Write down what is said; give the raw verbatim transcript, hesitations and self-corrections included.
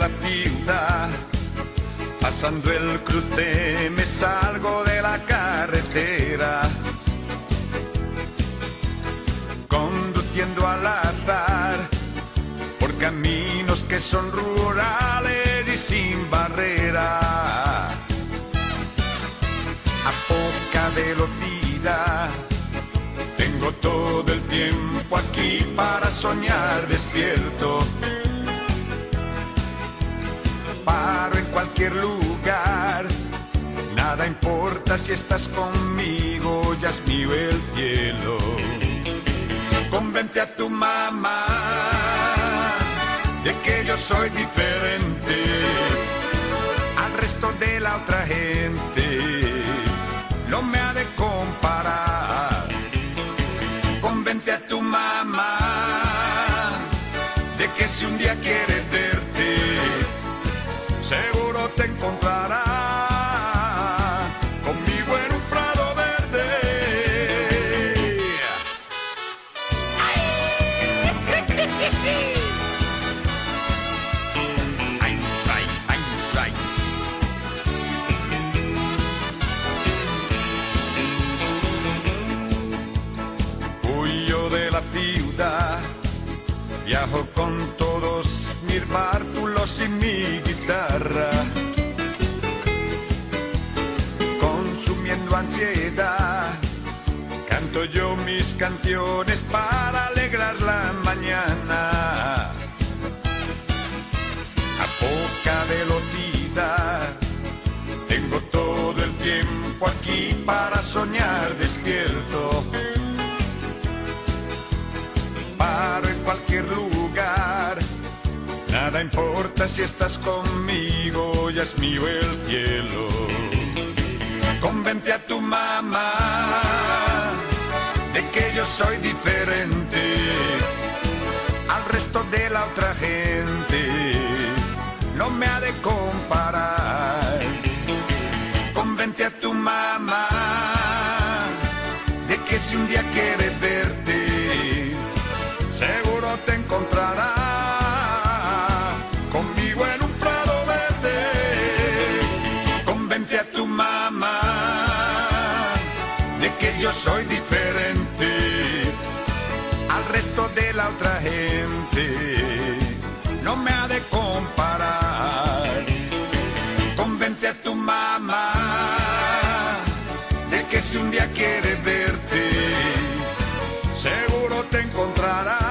la ciudad, pasando el cruce me salgo de la carretera, conduciendo al azar por caminos que son rurales y sin barrera. A poca velocidad tengo todo el tiempo aquí para soñar despierto. Paro en cualquier lugar, nada importa si estás conmigo, ya es mío el cielo. Convence a tu mamá de que yo soy diferente al resto de la otra gente, no me ha de comparar. Convence a tu mamá de que si un día quieres verte, seguro te encontrará conmigo en un prado verde. ¡Ay! Einstein, Einstein. Huyo de la ciudad, viajo con todos mis bártulos y mi guitarra, consumiendo ansiedad, canto yo mis canciones para alegrar la mañana. A poca velocidad tengo todo el tiempo aquí para soñar despierto. Paro en cualquier lugar, nada importa si estás conmigo, ya es mío el cielo. Convence a tu mamá de que yo soy diferente al resto de la otra gente, no me ha de comparar. Convence a tu mamá de que si un día quieres verte, seguro te encontrará conmigo en un prado verde. Convence a tu mamá de que yo soy diferente al resto de la otra gente, no me ha de comparar. Convence a tu mamá de que si un día quieres verte, seguro te encontrará